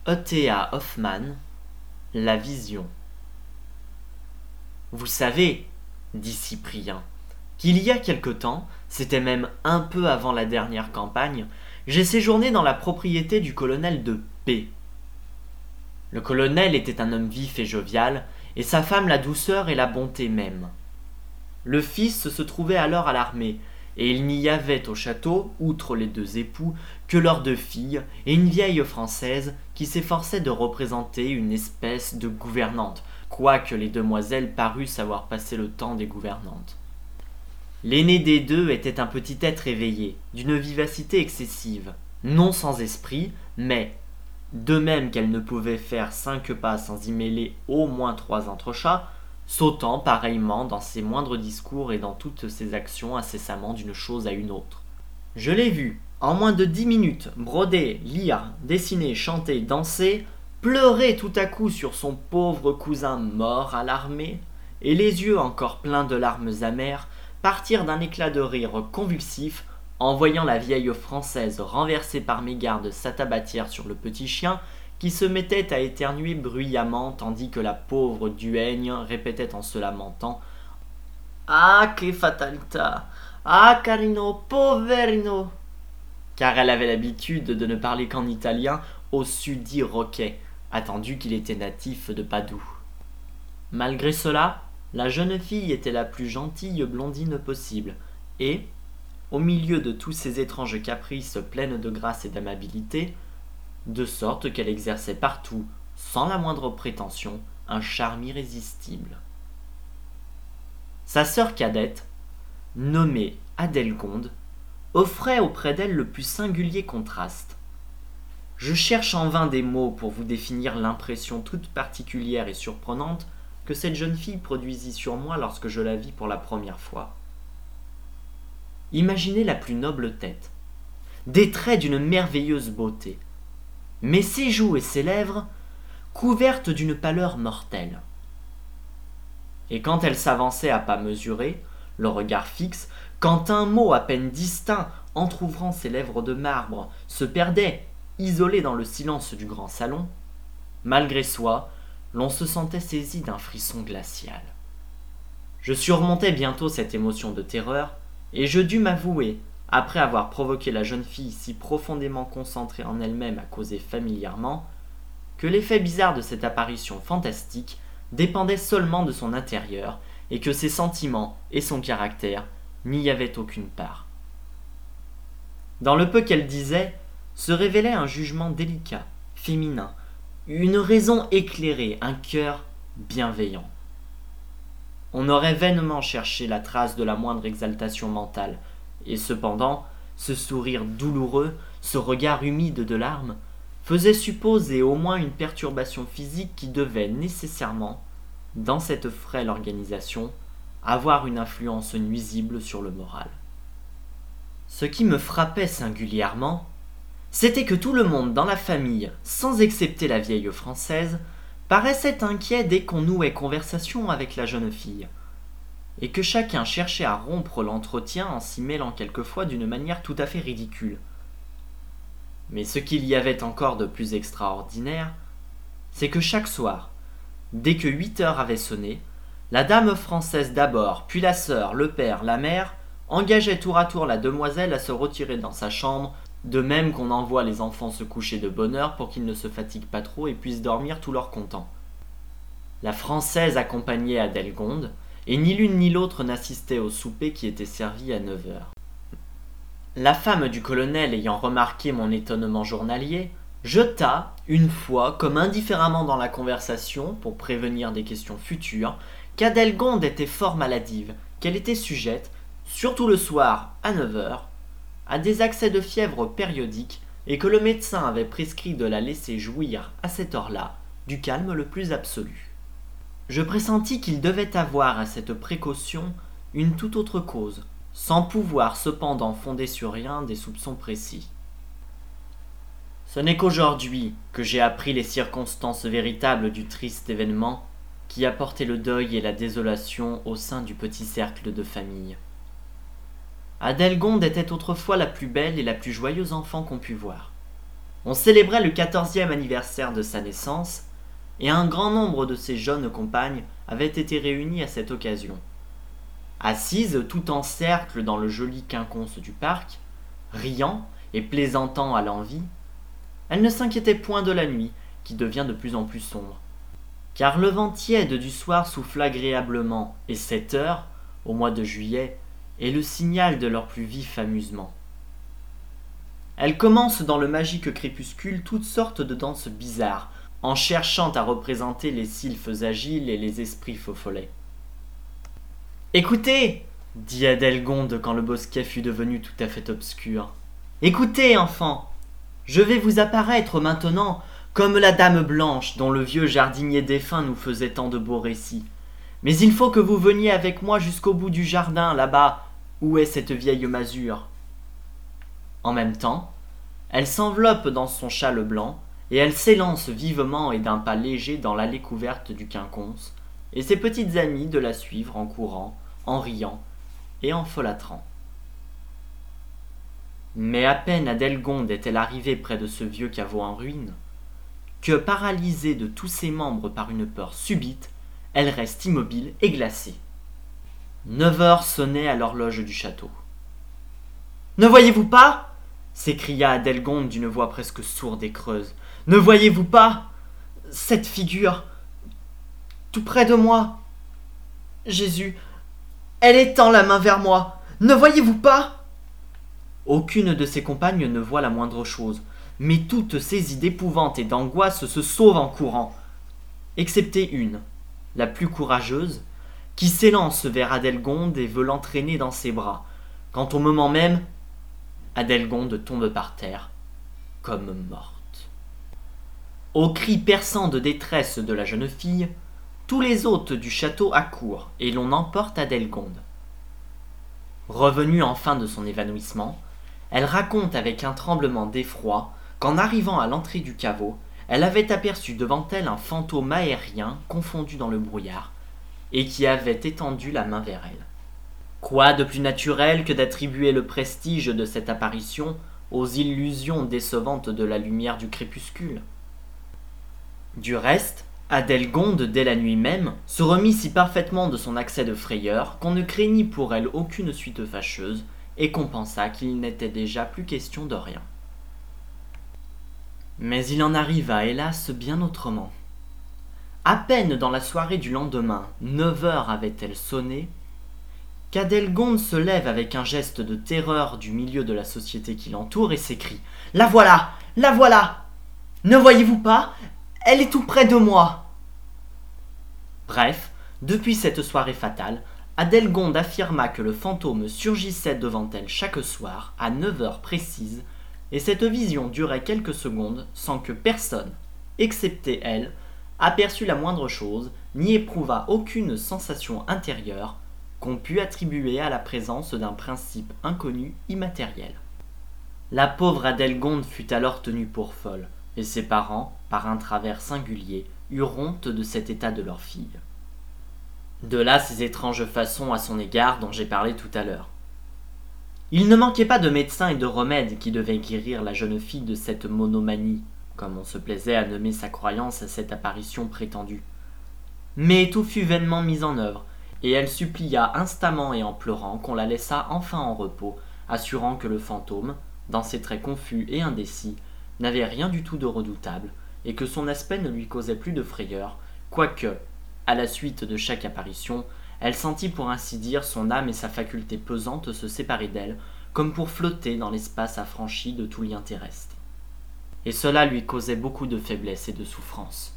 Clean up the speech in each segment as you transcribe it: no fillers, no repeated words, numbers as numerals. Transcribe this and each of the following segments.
E.T.A. Hoffmann, La vision. Vous savez, dit Cyprien, qu'il y a quelque temps, c'était même un peu avant la dernière campagne, j'ai séjourné dans la propriété du colonel de P. Le colonel était un homme vif et jovial, et sa femme la douceur et la bonté même. Le fils se trouvait alors à l'armée, et il n'y avait au château, outre les deux époux, que leurs deux filles et une vieille Française qui s'efforçait de représenter une espèce de gouvernante, quoique les demoiselles parussent avoir passé le temps des gouvernantes. L'aînée des deux était un petit être éveillé, d'une vivacité excessive, non sans esprit, mais, de même qu'elle ne pouvait faire 5 pas sans y mêler au moins 3 entrechats, sautant pareillement dans ses moindres discours et dans toutes ses actions incessamment d'une chose à une autre. Je l'ai vue, en moins de 10 minutes, broder, lire, dessiner, chanter, danser, pleurer tout à coup sur son pauvre cousin mort à l'armée, et les yeux encore pleins de larmes amères, partir d'un éclat de rire convulsif en voyant la vieille Française renversée par mégarde sa tabatière sur le petit chien qui se mettait à éternuer bruyamment tandis que la pauvre duègne répétait en se lamentant « Ah, que fatalità! Ah, carino, poverino !» car elle avait l'habitude de ne parler qu'en italien au sudit roquet, attendu qu'il était natif de Padoue. Malgré cela, la jeune fille était la plus gentille blondine possible, et, au milieu de tous ces étranges caprices pleines de grâce et d'amabilité, de sorte qu'elle exerçait partout, sans la moindre prétention, un charme irrésistible. Sa sœur cadette, nommée Adelgonde, offrait auprès d'elle le plus singulier contraste. Je cherche en vain des mots pour vous définir l'impression toute particulière et surprenante que cette jeune fille produisit sur moi lorsque je la vis pour la première fois. Imaginez la plus noble tête, des traits d'une merveilleuse beauté, mais ses joues et ses lèvres couvertes d'une pâleur mortelle. Et quand elle s'avançait à pas mesurés, le regard fixe, quand un mot à peine distinct, entr'ouvrant ses lèvres de marbre, se perdait, isolé dans le silence du grand salon, malgré soi, l'on se sentait saisi d'un frisson glacial. Je surmontai bientôt cette émotion de terreur, et je dus m'avouer, après avoir provoqué la jeune fille si profondément concentrée en elle-même à causer familièrement, que l'effet bizarre de cette apparition fantastique dépendait seulement de son intérieur, et que ses sentiments et son caractère n'y avaient aucune part. Dans le peu qu'elle disait, se révélait un jugement délicat, féminin, une raison éclairée, un cœur bienveillant. On aurait vainement cherché la trace de la moindre exaltation mentale, et cependant, ce sourire douloureux, ce regard humide de larmes, faisait supposer au moins une perturbation physique qui devait nécessairement, dans cette frêle organisation, avoir une influence nuisible sur le moral. Ce qui me frappait singulièrement, c'était que tout le monde dans la famille, sans excepter la vieille Française, paraissait inquiet dès qu'on nouait conversation avec la jeune fille, et que chacun cherchait à rompre l'entretien en s'y mêlant quelquefois d'une manière tout à fait ridicule. Mais ce qu'il y avait encore de plus extraordinaire, c'est que chaque soir, dès que 8 heures avaient sonné, la dame française d'abord, puis la sœur, le père, la mère, engageaient tour à tour la demoiselle à se retirer dans sa chambre, de même qu'on envoie les enfants se coucher de bonne heure pour qu'ils ne se fatiguent pas trop et puissent dormir tout leur content. La Française accompagnait Adelgonde, et ni l'une ni l'autre n'assistait au souper qui était servi à 9 heures. La femme du colonel ayant remarqué mon étonnement journalier, jeta, une fois, comme indifféremment dans la conversation, pour prévenir des questions futures, qu'Adelgonde était fort maladive, qu'elle était sujette, surtout le soir, à 9 heures, à des accès de fièvre périodiques, et que le médecin avait prescrit de la laisser jouir, à cette heure-là, du calme le plus absolu. Je pressentis qu'il devait avoir à cette précaution une toute autre cause, sans pouvoir cependant fonder sur rien des soupçons précis. Ce n'est qu'aujourd'hui que j'ai appris les circonstances véritables du triste événement qui a porté le deuil et la désolation au sein du petit cercle de famille. Adelgonde était autrefois la plus belle et la plus joyeuse enfant qu'on pût voir. On célébrait le 14e anniversaire de sa naissance, et un grand nombre de ses jeunes compagnes avaient été réunies à cette occasion. Assises tout en cercle dans le joli quinconce du parc, riant et plaisantant à l'envi, elles ne s'inquiétaient point de la nuit, qui devient de plus en plus sombre. Car le vent tiède du soir souffle agréablement, et 7 heures, au mois de juillet, est le signal de leur plus vif amusement. Elles commencent dans le magique crépuscule toutes sortes de danses bizarres, en cherchant à représenter les sylphes agiles et les esprits faux-follets. « Écoutez !» dit Adelgonde quand le bosquet fut devenu tout à fait obscur. « Écoutez, enfants ! Je vais vous apparaître maintenant comme la dame blanche dont le vieux jardinier défunt nous faisait tant de beaux récits. Mais il faut que vous veniez avec moi jusqu'au bout du jardin, là-bas, où est cette vieille masure. » En même temps, elle s'enveloppe dans son châle blanc, et elle s'élance vivement et d'un pas léger dans l'allée couverte du quinconce, et ses petites amies de la suivre en courant, en riant et en folâtrant. Mais à peine Adelgonde est-elle arrivée près de ce vieux caveau en ruine, que, paralysée de tous ses membres par une peur subite, elle reste immobile et glacée. 9 heures sonnaient à l'horloge du château. « Ne voyez-vous pas ?» s'écria Adelgonde d'une voix presque sourde et creuse. « Ne voyez-vous pas cette figure tout près de moi? Jésus, elle étend la main vers moi. Ne voyez-vous pas ?» Aucune de ses compagnes ne voit la moindre chose, mais toutes saisies d'épouvante et d'angoisse se sauvent en courant, excepté une, la plus courageuse, qui s'élance vers Adelgonde et veut l'entraîner dans ses bras, quand au moment même, Adelgonde tombe par terre, comme morte. Au cri perçant de détresse de la jeune fille, tous les hôtes du château accourent et l'on emporte Adelgonde. Revenue enfin de son évanouissement, elle raconte avec un tremblement d'effroi qu'en arrivant à l'entrée du caveau, elle avait aperçu devant elle un fantôme aérien confondu dans le brouillard, et qui avait étendu la main vers elle. Quoi de plus naturel que d'attribuer le prestige de cette apparition aux illusions décevantes de la lumière du crépuscule? Du reste, Adelgonde, dès la nuit même, se remit si parfaitement de son accès de frayeur qu'on ne craignit pour elle aucune suite fâcheuse et qu'on pensa qu'il n'était déjà plus question de rien. Mais il en arriva, hélas, bien autrement. À peine dans la soirée du lendemain, 9 heures avaient-elles sonné, qu'Adelgonde se lève avec un geste de terreur du milieu de la société qui l'entoure et s'écrie « La voilà! La voilà! Ne voyez-vous pas? Elle est tout près de moi !» Bref, depuis cette soirée fatale, Adelgonde affirma que le fantôme surgissait devant elle chaque soir à 9 heures précises, et cette vision durait quelques secondes sans que personne, excepté elle, aperçût la moindre chose, ni éprouvât aucune sensation intérieure qu'on pût attribuer à la présence d'un principe inconnu immatériel. La pauvre Adelgonde fut alors tenue pour folle, et ses parents, par un travers singulier, eurent honte de cet état de leur fille. De là ces étranges façons à son égard dont j'ai parlé tout à l'heure. Il ne manquait pas de médecins et de remèdes qui devaient guérir la jeune fille de cette monomanie, comme on se plaisait à nommer sa croyance à cette apparition prétendue. Mais tout fut vainement mis en œuvre, et elle supplia instamment et en pleurant qu'on la laissât enfin en repos, assurant que le fantôme, dans ses traits confus et indécis, n'avait rien du tout de redoutable, et que son aspect ne lui causait plus de frayeur, quoique, à la suite de chaque apparition, elle sentit pour ainsi dire son âme et sa faculté pesante se séparer d'elle, comme pour flotter dans l'espace affranchi de tout lien terrestre. Et cela lui causait beaucoup de faiblesse et de souffrance.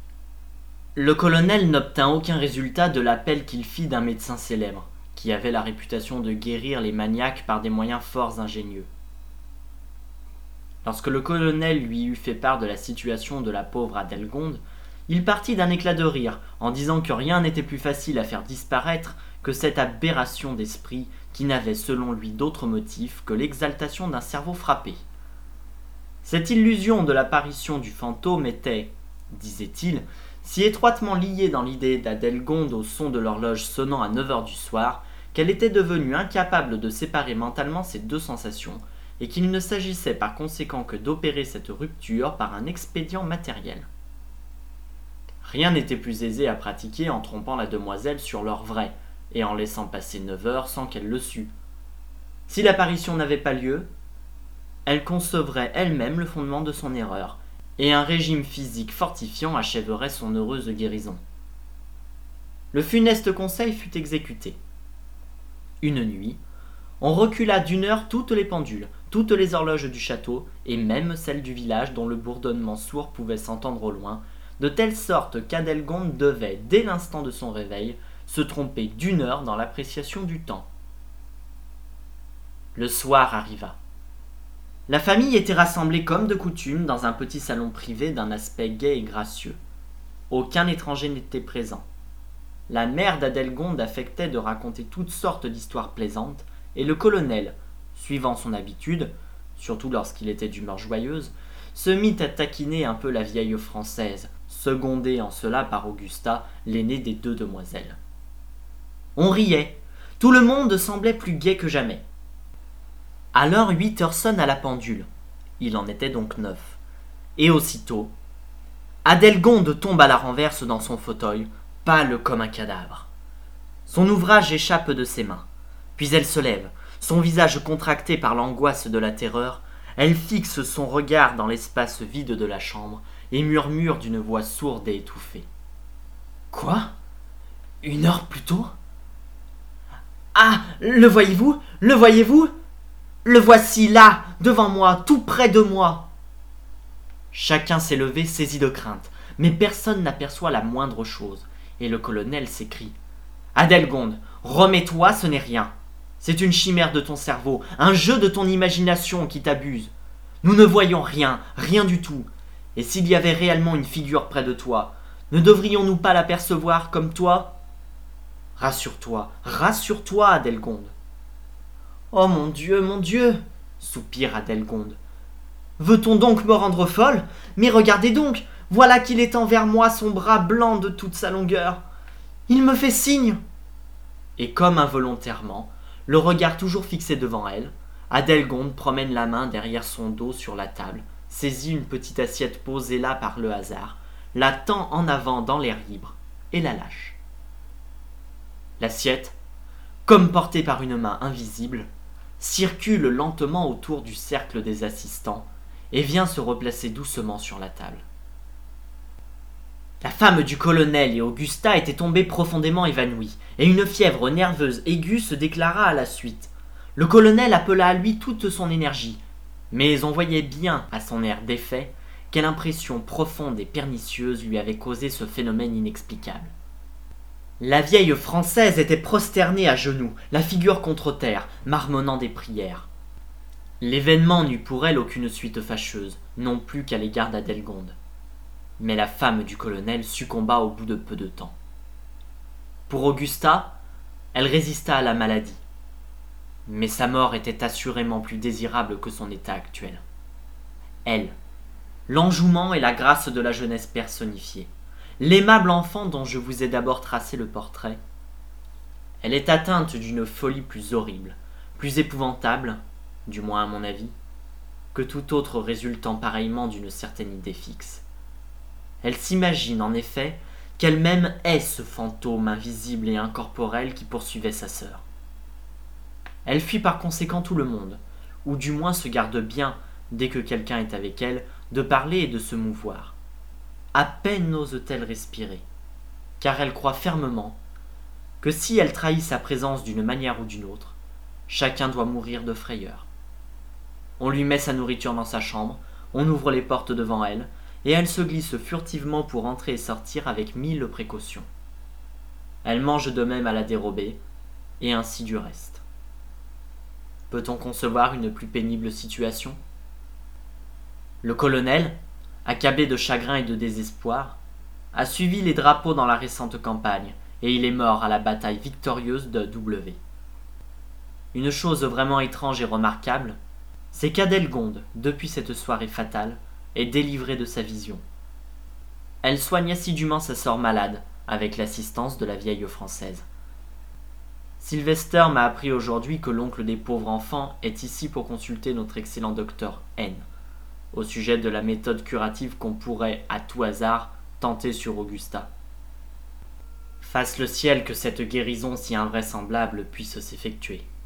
Le colonel n'obtint aucun résultat de l'appel qu'il fit d'un médecin célèbre, qui avait la réputation de guérir les maniaques par des moyens fort ingénieux. Lorsque le colonel lui eut fait part de la situation de la pauvre Adelgonde, il partit d'un éclat de rire, en disant que rien n'était plus facile à faire disparaître que cette aberration d'esprit qui n'avait selon lui d'autre motif que l'exaltation d'un cerveau frappé. Cette illusion de l'apparition du fantôme était, disait-il, si étroitement liée dans l'idée d'Adelgonde au son de l'horloge sonnant à 9 heures du soir, qu'elle était devenue incapable de séparer mentalement ces deux sensations, et qu'il ne s'agissait par conséquent que d'opérer cette rupture par un expédient matériel. Rien n'était plus aisé à pratiquer en trompant la demoiselle sur l'heure vraie, et en laissant passer 9 heures sans qu'elle le sût. Si l'apparition n'avait pas lieu, elle concevrait elle-même le fondement de son erreur, et un régime physique fortifiant achèverait son heureuse guérison. Le funeste conseil fut exécuté. Une nuit, on recula d'1 heure toutes les pendules, toutes les horloges du château, et même celles du village dont le bourdonnement sourd pouvait s'entendre au loin, de telle sorte qu'Adelgonde devait, dès l'instant de son réveil, se tromper d'1 heure dans l'appréciation du temps. Le soir arriva. La famille était rassemblée comme de coutume dans un petit salon privé d'un aspect gai et gracieux. Aucun étranger n'était présent. La mère d'Adelgonde affectait de raconter toutes sortes d'histoires plaisantes, et le colonel, suivant son habitude, surtout lorsqu'il était d'humeur joyeuse, se mit à taquiner un peu la vieille Française, secondée en cela par Augusta, l'aînée des 2 demoiselles. On riait, tout le monde semblait plus gai que jamais. Alors 8 heures sonnent à la pendule, il en était donc 9, et aussitôt, Adelgonde tombe à la renverse dans son fauteuil, pâle comme un cadavre. Son ouvrage échappe de ses mains, puis elle se lève, son visage contracté par l'angoisse de la terreur, elle fixe son regard dans l'espace vide de la chambre et murmure d'une voix sourde et étouffée. « Quoi ? 1 heure plus tôt ? Ah, le voyez-vous ? Le voyez-vous ? Le voici là, devant moi, tout près de moi !» Chacun s'est levé saisi de crainte, mais personne n'aperçoit la moindre chose, et le colonel s'écrie. « Adelgonde, remets-toi, ce n'est rien. C'est une chimère de ton cerveau, un jeu de ton imagination qui t'abuse. Nous ne voyons rien, rien du tout. Et s'il y avait réellement une figure près de toi, ne devrions-nous pas l'apercevoir comme toi ? Rassure-toi, Adelgonde. » « Oh mon Dieu, soupire Adelgonde. Veut-on donc me rendre folle ? Mais regardez donc, voilà qu'il étend vers moi son bras blanc de toute sa longueur. Il me fait signe. » Et comme involontairement, le regard toujours fixé devant elle, Adelgonde promène la main derrière son dos sur la table, saisit une petite assiette posée là par le hasard, la tend en avant dans l'air libre et la lâche. L'assiette, comme portée par une main invisible, circule lentement autour du cercle des assistants et vient se replacer doucement sur la table. La femme du colonel et Augusta étaient tombées profondément évanouies, et une fièvre nerveuse aiguë se déclara à la suite. Le colonel appela à lui toute son énergie, mais on voyait bien à son air défait quelle impression profonde et pernicieuse lui avait causé ce phénomène inexplicable. La vieille Française était prosternée à genoux, la figure contre terre, marmonnant des prières. L'événement n'eut pour elle aucune suite fâcheuse, non plus qu'à l'égard d'Adelgonde. Mais la femme du colonel succomba au bout de peu de temps. Pour Augusta, elle résista à la maladie. Mais sa mort était assurément plus désirable que son état actuel. Elle, l'enjouement et la grâce de la jeunesse personnifiée, l'aimable enfant dont je vous ai d'abord tracé le portrait, elle est atteinte d'une folie plus horrible, plus épouvantable, du moins à mon avis, que tout autre résultant pareillement d'une certaine idée fixe. Elle s'imagine en effet qu'elle-même est ce fantôme invisible et incorporel qui poursuivait sa sœur. Elle fuit par conséquent tout le monde, ou du moins se garde bien, dès que quelqu'un est avec elle, de parler et de se mouvoir. À peine n'ose-t-elle respirer, car elle croit fermement que si elle trahit sa présence d'une manière ou d'une autre, chacun doit mourir de frayeur. On lui met sa nourriture dans sa chambre, on ouvre les portes devant elle, et elle se glisse furtivement pour entrer et sortir avec 1000 précautions. Elle mange de même à la dérobée, et ainsi du reste. Peut-on concevoir une plus pénible situation ? Le colonel, accablé de chagrin et de désespoir, a suivi les drapeaux dans la récente campagne, et il est mort à la bataille victorieuse de W. Une chose vraiment étrange et remarquable, c'est qu'Adelgonde, depuis cette soirée fatale, est délivrée de sa vision. Elle soigne assidûment sa sœur malade, avec l'assistance de la vieille Française. Sylvester m'a appris aujourd'hui que l'oncle des pauvres enfants est ici pour consulter notre excellent docteur N, au sujet de la méthode curative qu'on pourrait, à tout hasard, tenter sur Augusta. Fasse le ciel que cette guérison si invraisemblable puisse s'effectuer.